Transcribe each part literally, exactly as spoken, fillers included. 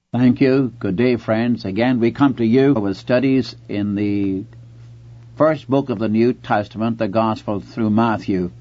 Thank you. Good day, friends. Again, we come to you with studies in the first book of the New Testament, the Gospel through Matthew.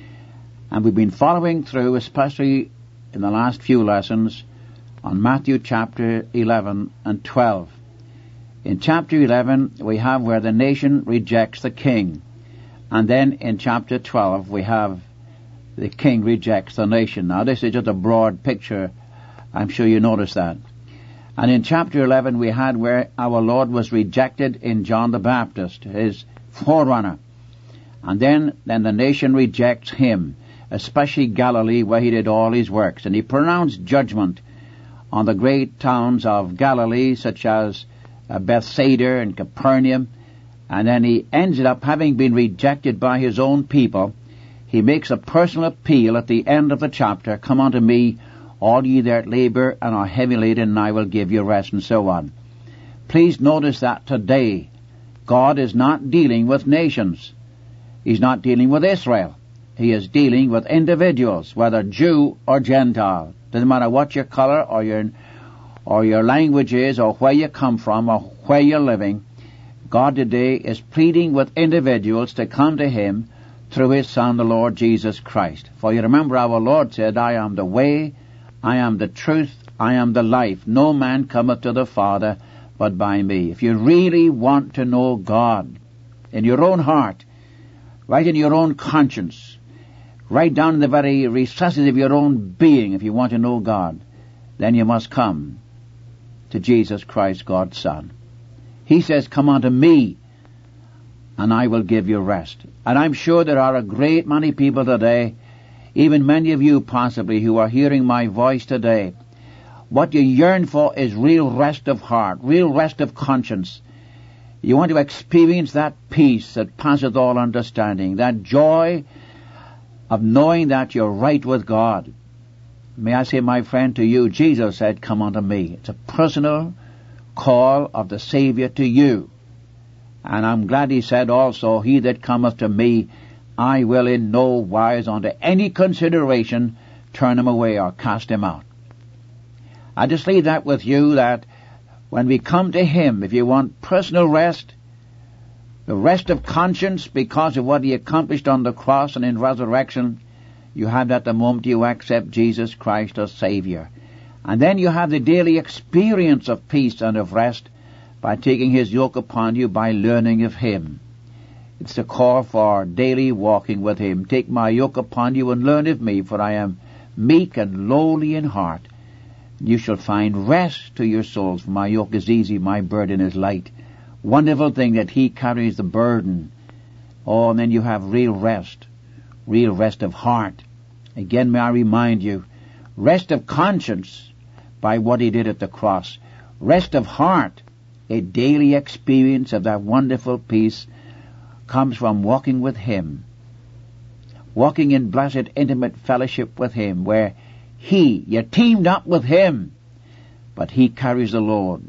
And we've been following through, especially in the last few lessons, on Matthew chapter eleven and twelve. In chapter eleven, we have where the nation rejects the king. And then in chapter twelve, we have the king rejects the nation. Now, this is just a broad picture. I'm sure you noticed that. And in chapter eleven, we had where our Lord was rejected in John the Baptist, his forerunner. And then, then the nation rejects him, especially Galilee, where he did all his works. And he pronounced judgment on the great towns of Galilee, such as uh, Bethsaida and Capernaum. And then he ended up, having been rejected by his own people, he makes a personal appeal at the end of the chapter, "Come unto me, all ye that labor and are heavy laden, and I will give you rest," and so on. Please notice that today, God is not dealing with nations. He's not dealing with Israel. He is dealing with individuals, whether Jew or Gentile. Doesn't matter what your color or your, or your language is, or where you come from, or where you're living. God today is pleading with individuals to come to Him through His Son, the Lord Jesus Christ. For you remember our Lord said, "I am the way, I am the truth, I am the life. No man cometh to the Father but by me." If you really want to know God in your own heart, right in your own conscience, right down in the very recesses of your own being, if you want to know God, then you must come to Jesus Christ, God's Son. He says, "Come unto me, and I will give you rest." And I'm sure there are a great many people today, even many of you possibly, who are hearing my voice today. What you yearn for is real rest of heart, real rest of conscience. You want to experience that peace that passeth all understanding, that joy of knowing that you're right with God. May I say, my friend, to you, Jesus said, "Come unto me." It's a personal call of the Savior to you. And I'm glad He said also, "He that cometh to me, I will in no wise unto any consideration turn him away or cast him out." I just leave that with you, that when we come to Him, if you want personal rest, the rest of conscience because of what He accomplished on the cross and in resurrection, you have that the moment you accept Jesus Christ as Savior. And then you have the daily experience of peace and of rest by taking His yoke upon you, by learning of Him. It's the call for daily walking with Him. "Take my yoke upon you and learn of me, for I am meek and lowly in heart. You shall find rest to your souls, for my yoke is easy, my burden is light." Wonderful thing that He carries the burden. Oh, and then you have real rest, real rest of heart. Again, may I remind you, rest of conscience by what He did at the cross. Rest of heart, a daily experience of that wonderful peace, comes from walking with Him, walking in blessed intimate fellowship with Him, where He, you're teamed up with Him, but He carries the load.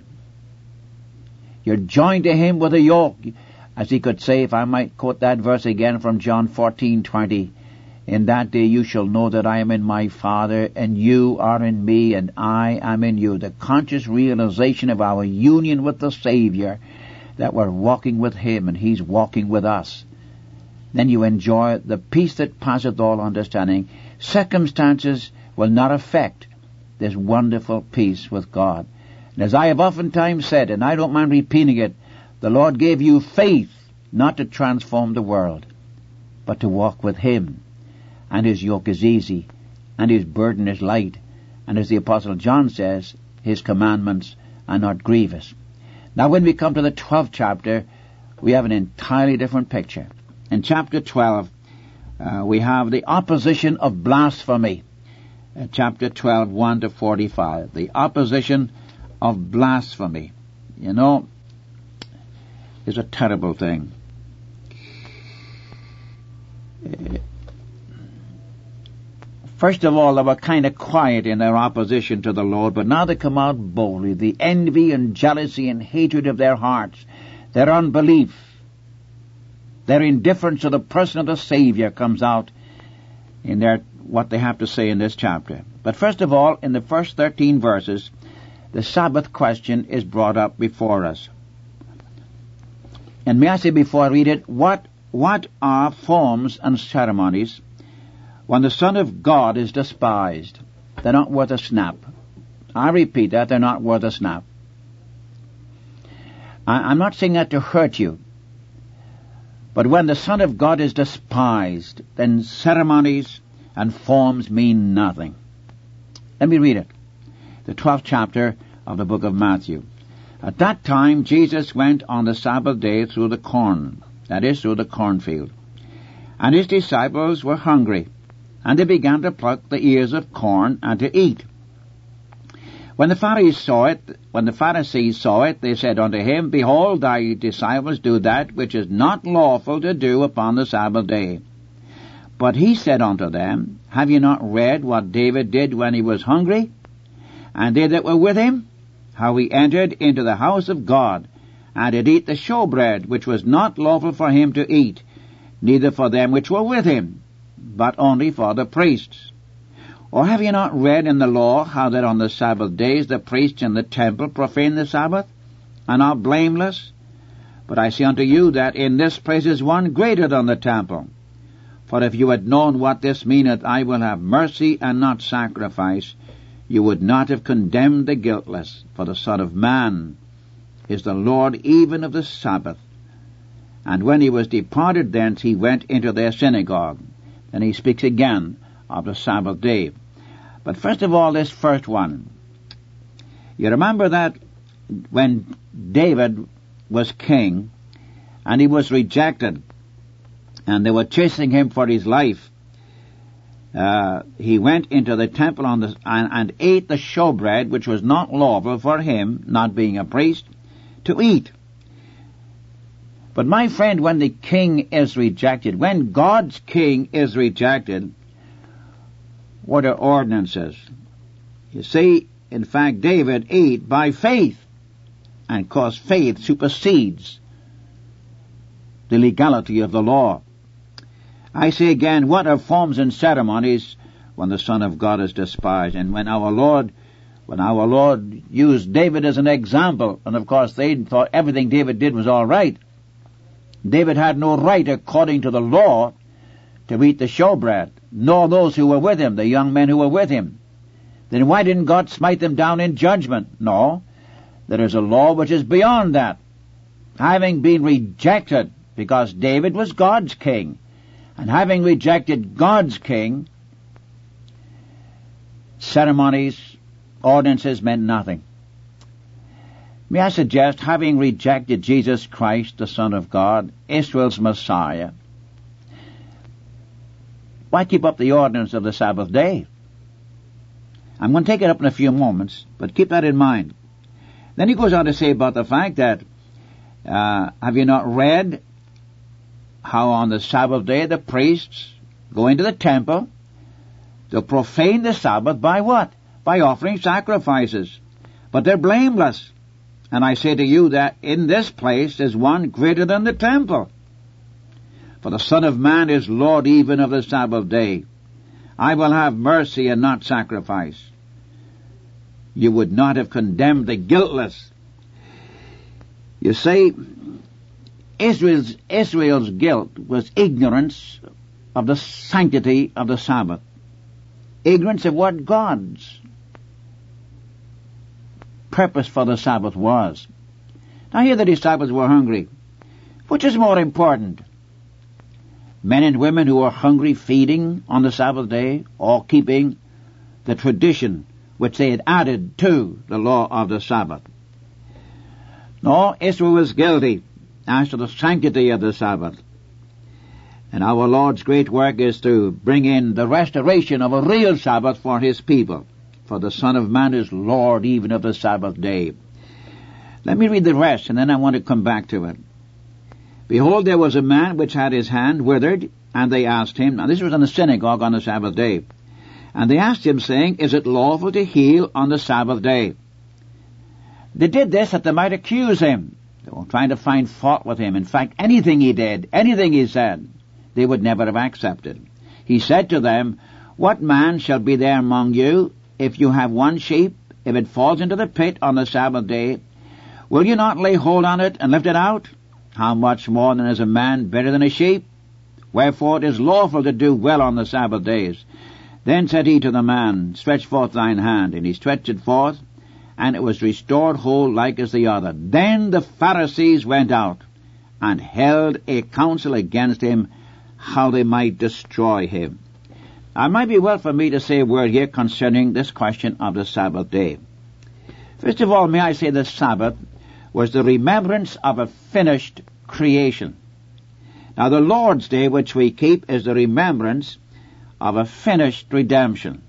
You're joined to Him with a yoke, as He could say, if I might quote that verse again from John fourteen twenty, "In that day you shall know that I am in my Father, and you are in me, and I am in you." The conscious realization of our union with the Savior, that we're walking with Him and He's walking with us. Then you enjoy the peace that passeth all understanding. Circumstances will not affect this wonderful peace with God. And as I have oftentimes said, and I don't mind repeating it, the Lord gave you faith not to transform the world, but to walk with Him. And His yoke is easy, and His burden is light. And as the Apostle John says, His commandments are not grievous. Now when we come to the twelfth chapter, we have an entirely different picture. In chapter twelve, uh, we have the opposition of blasphemy. Uh, chapter twelve, one to forty-five. The opposition of blasphemy. You know, is a terrible thing. Uh, First of all, they were kind of quiet in their opposition to the Lord, but now they come out boldly. The envy and jealousy and hatred of their hearts, their unbelief, their indifference to the person of the Savior comes out in their what they have to say in this chapter. But first of all, in the first thirteen verses, the Sabbath question is brought up before us. And may I say before I read it, what, what are forms and ceremonies when the Son of God is despised? They're not worth a snap. I repeat that, they're not worth a snap. I, I'm not saying that to hurt you. But when the Son of God is despised, then ceremonies and forms mean nothing. Let me read it. The twelfth chapter of the book of Matthew. At that time Jesus went on the Sabbath day through the corn, that is, through the cornfield. And his disciples were hungry, and they began to pluck the ears of corn and to eat. When the Pharisees saw it, when the Pharisees saw it, they said unto him, Behold, thy disciples do that which is not lawful to do upon the Sabbath day. But he said unto them, Have ye not read what David did when he was hungry? And they that were with him, how he entered into the house of God, and did eat the showbread, which was not lawful for him to eat, neither for them which were with him, but only for the priests. Or have ye not read in the law how that on the Sabbath days the priests in the temple profane the Sabbath, and are blameless? But I say unto you that in this place is one greater than the temple. For if you had known what this meaneth, I will have mercy and not sacrifice, you would not have condemned the guiltless. For the Son of Man is the Lord even of the Sabbath. And when he was departed thence, he went into their synagogue. Then he speaks again of the Sabbath day. But first of all, this first one. You remember that when David was king, and he was rejected, and they were chasing him for his life, uh, he went into the temple on the, and, and ate the showbread, which was not lawful for him, not being a priest, to eat. But my friend, when the king is rejected, when God's king is rejected, what are ordinances? You see, in fact, David ate by faith, and cause faith supersedes the legality of the law. I say again, what are forms and ceremonies when the Son of God is despised? And when our Lord, when our Lord used David as an example, and of course they thought everything David did was all right. David had no right, according to the law, to eat the showbread, nor those who were with him, the young men who were with him. Then why didn't God smite them down in judgment? No, there is a law which is beyond that. Having been rejected, because David was God's king, and having rejected God's king, ceremonies, ordinances meant nothing. May I suggest, having rejected Jesus Christ, the Son of God, Israel's Messiah, why keep up the ordinance of the Sabbath day? I'm going to take it up in a few moments, but keep that in mind. Then he goes on to say about the fact that, uh, have you not read how on the Sabbath day the priests go into the temple to profane the Sabbath by what? By offering sacrifices. But they're blameless. And I say to you that in this place is one greater than the temple. For the Son of Man is Lord even of the Sabbath day. I will have mercy and not sacrifice. You would not have condemned the guiltless. You see, Israel's, Israel's guilt was ignorance of the sanctity of the Sabbath. Ignorance of what God's purpose for the Sabbath was. Now here the disciples were hungry. Which is more important? Men and women who are hungry feeding on the Sabbath day, or keeping the tradition which they had added to the law of the Sabbath? No, Israel was guilty as to the sanctity of the Sabbath. And our Lord's great work is to bring in the restoration of a real Sabbath for his people. For the Son of Man is Lord even of the Sabbath day. Let me read the rest, and then I want to come back to it. Behold, there was a man which had his hand withered, and they asked him, now this was in the synagogue on the Sabbath day, and they asked him, saying, Is it lawful to heal on the Sabbath day? They did this that they might accuse him. They were trying to find fault with him. In fact, anything he did, anything he said, they would never have accepted. He said to them, What man shall be there among you, if you have one sheep, if it falls into the pit on the Sabbath day, will you not lay hold on it and lift it out? How much more then is a man better than a sheep? Wherefore it is lawful to do well on the Sabbath days. Then said he to the man, Stretch forth thine hand. And he stretched it forth, and it was restored whole like as the other. Then the Pharisees went out, and held a council against him, how they might destroy him. Now, it might be well for me to say a word here concerning this question of the Sabbath day. First of all, may I say the Sabbath was the remembrance of a finished creation. Now, the Lord's Day, which we keep, is the remembrance of a finished redemption.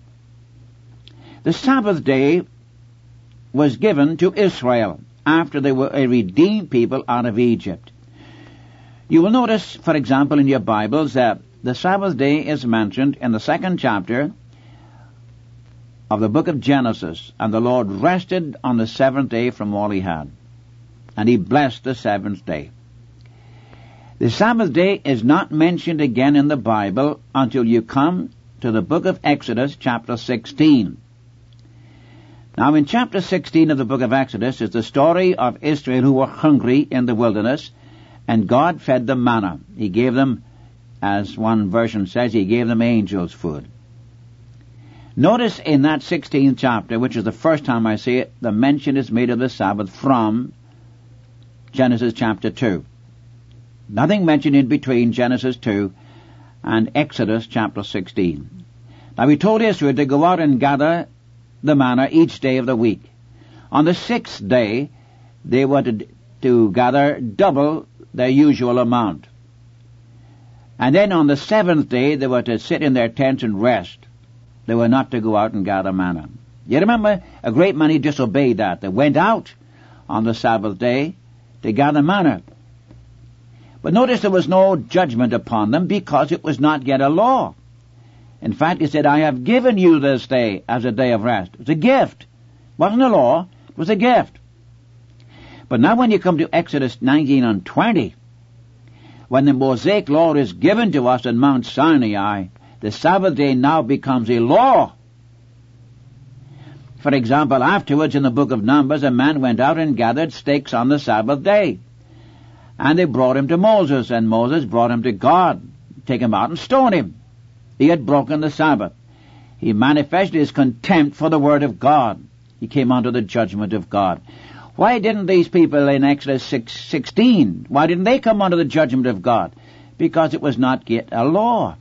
The Sabbath day was given to Israel after they were a redeemed people out of Egypt. You will notice, for example, in your Bibles that the Sabbath day is mentioned in the second chapter of the book of Genesis. And the Lord rested on the seventh day from all he had, and he blessed the seventh day. The Sabbath day is not mentioned again in the Bible until you come to the book of Exodus, chapter sixteen. Now, in chapter sixteen of the book of Exodus is the story of Israel who were hungry in the wilderness, and God fed them manna. He gave them, as one version says, he gave them angels' food. Notice in that sixteenth chapter, which is the first time I see it, the mention is made of the Sabbath from Genesis chapter two. Nothing mentioned in between Genesis two and Exodus chapter sixteen. Now, he told Israel to go out and gather the manna each day of the week. On the sixth day, they were to, to gather double their usual amount. And then on the seventh day, they were to sit in their tents and rest. They were not to go out and gather manna. You remember, a great many disobeyed that. They went out on the Sabbath day to gather manna. But notice there was no judgment upon them because it was not yet a law. In fact, he said, I have given you this day as a day of rest. It's a gift. It wasn't a law. It was a gift. But now when you come to Exodus nineteen and twenty, when the Mosaic law is given to us in Mount Sinai, the Sabbath day now becomes a law. For example, afterwards in the book of Numbers, a man went out and gathered sticks on the Sabbath day. And they brought him to Moses, and Moses brought him to God. Take him out and stone him. He had broken the Sabbath. He manifested his contempt for the word of God. He came under the judgment of God. Why didn't these people in Exodus six sixteen, why didn't they come under the judgment of God? Because it was not yet a law.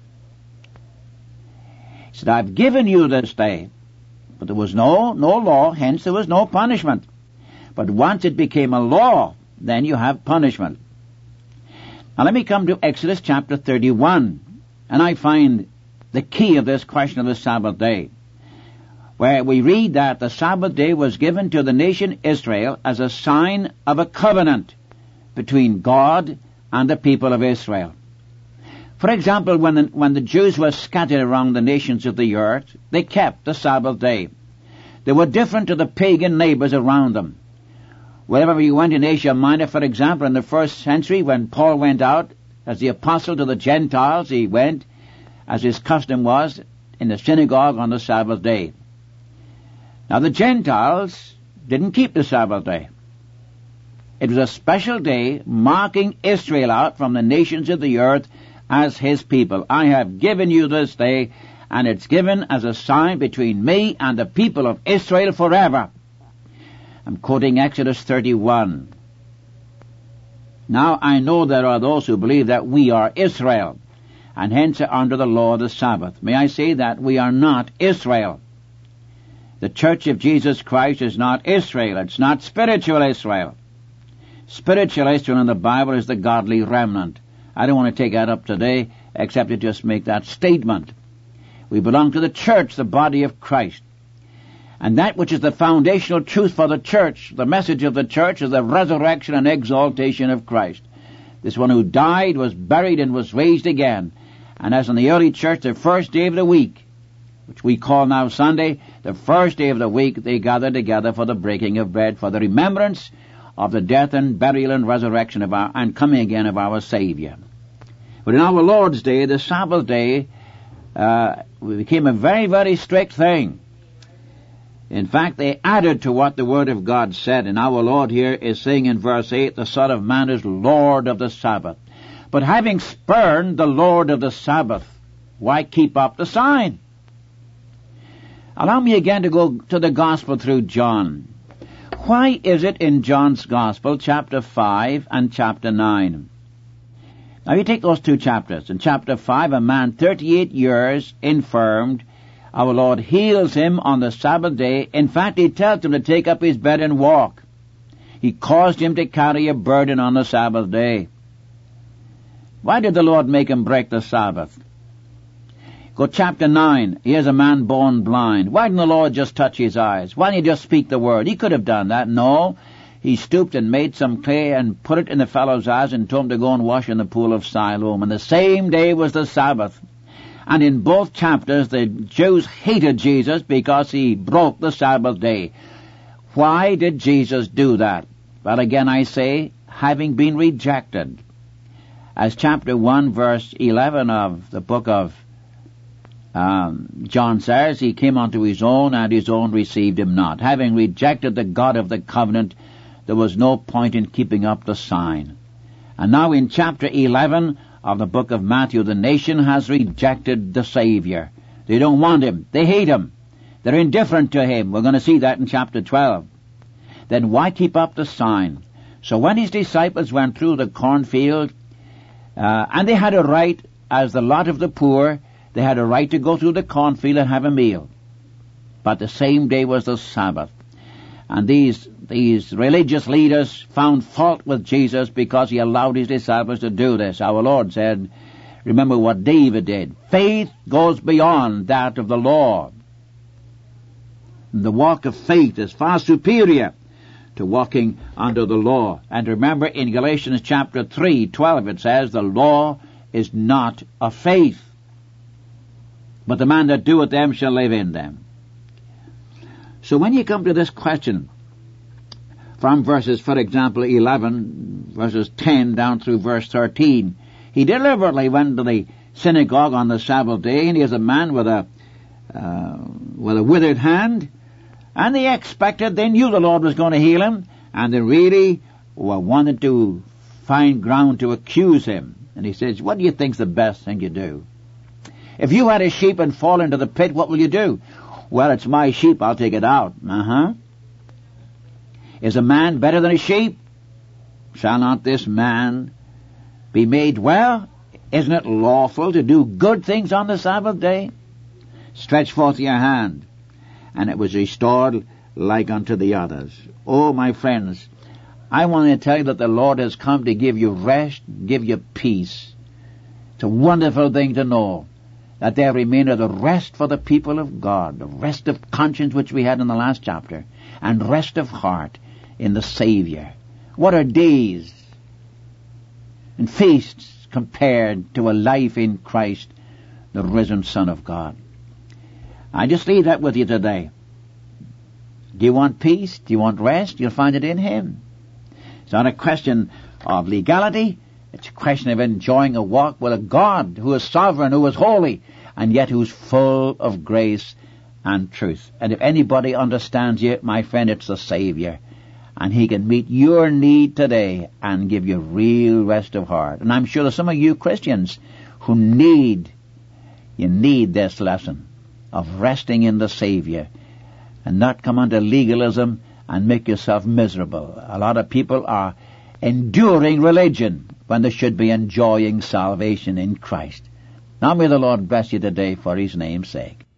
He said, I've given you this day. But there was no, no law, hence there was no punishment. But once it became a law, then you have punishment. Now let me come to Exodus chapter thirty-one, and I find the key of this question of the Sabbath day, where we read that the Sabbath day was given to the nation Israel as a sign of a covenant between God and the people of Israel. For example, when the, when the Jews were scattered around the nations of the earth, they kept the Sabbath day. They were different to the pagan neighbors around them. Wherever you went in Asia Minor, for example, in the first century, when Paul went out as the apostle to the Gentiles, he went, as his custom was, in the synagogue on the Sabbath day. Now the Gentiles didn't keep the Sabbath day. It was a special day marking Israel out from the nations of the earth as his people. I have given you this day, and it's given as a sign between me and the people of Israel forever. I'm quoting Exodus thirty-one. Now I know there are those who believe that we are Israel, and hence are under the law of the Sabbath. May I say that we are not Israel. The Church of Jesus Christ is not Israel. It's not spiritual Israel. Spiritual Israel in the Bible is the godly remnant. I don't want to take that up today, except to just make that statement. We belong to the church, the body of Christ. And that which is the foundational truth for the church, the message of the church, is the resurrection and exaltation of Christ. This one who died, was buried, and was raised again. And as in the early church, the first day of the week, which we call now Sunday, the first day of the week, they gathered together for the breaking of bread, for the remembrance of the death and burial and resurrection of our, and coming again of our Savior. But in our Lord's Day, the Sabbath day, uh, became a very, very strict thing. In fact, they added to what the Word of God said. And our Lord here is saying in verse eight, the Son of Man is Lord of the Sabbath. But having spurned the Lord of the Sabbath, why keep up the sign? Allow me again to go to the Gospel through John. Why is it in John's Gospel, chapter five and chapter nine? Now you take those two chapters. In chapter five, a man thirty-eight years infirmed, our Lord heals him on the Sabbath day. In fact, he tells him to take up his bed and walk. He caused him to carry a burden on the Sabbath day. Why did the Lord make him break the Sabbath? Go chapter nine. Here's a man born blind. Why didn't the Lord just touch his eyes? Why didn't he just speak the word? He could have done that. No. He stooped and made some clay and put it in the fellow's eyes and told him to go and wash in the pool of Siloam. And the same day was the Sabbath. And in both chapters, the Jews hated Jesus because he broke the Sabbath day. Why did Jesus do that? Well, again I say, having been rejected. As chapter one, verse eleven of the book of um, John says, he came unto his own, and his own received him not. Having rejected the God of the covenant, there was no point in keeping up the sign. And now in chapter eleven of the book of Matthew, the nation has rejected the Savior. They don't want him. They hate him. They're indifferent to him. We're going to see that in chapter twelve. Then why keep up the sign? So when his disciples went through the cornfield, uh, and they had a right, as the lot of the poor, they had a right to go through the cornfield and have a meal. But the same day was the Sabbath. And these these religious leaders found fault with Jesus because he allowed his disciples to do this. Our Lord said, remember what David did. Faith goes beyond that of the law. The walk of faith is far superior to walking under the law. And remember in Galatians chapter three, twelve, it says, the law is not of faith, but the man that doeth them shall live in them. So when you come to this question, from verses, for example, eleven, verses ten down through verse thirteen, he deliberately went to the synagogue on the Sabbath day, and he is a man with a uh, with a withered hand, and they expected, they knew the Lord was going to heal him, and they really were wanted to find ground to accuse him. And he says, what do you think's the best thing you do? If you had a sheep and fall into the pit, what will you do? Well, it's my sheep, I'll take it out. Uh-huh. Is a man better than a sheep? Shall not this man be made well? Isn't it lawful to do good things on the Sabbath day? Stretch forth your hand, and it was restored like unto the others. Oh, my friends, I want to tell you that the Lord has come to give you rest, give you peace. It's a wonderful thing to know that there remaineth the rest for the people of God, the rest of conscience which we had in the last chapter, and rest of heart in the Savior. What are days and feasts compared to a life in Christ, the risen Son of God? I just leave that with you today. Do you want peace? Do you want rest? You'll find it in Him. It's not a question of legality. It's a question of enjoying a walk with a God who is sovereign, who is holy, and yet who's full of grace and truth. And if anybody understands you, my friend, it's the Savior. And He can meet your need today and give you real rest of heart. And I'm sure there's some of you Christians who need, you need this lesson of resting in the Savior and not come under legalism and make yourself miserable. A lot of people are enduring religion when they should be enjoying salvation in Christ. Now may the Lord bless you today for His name's sake.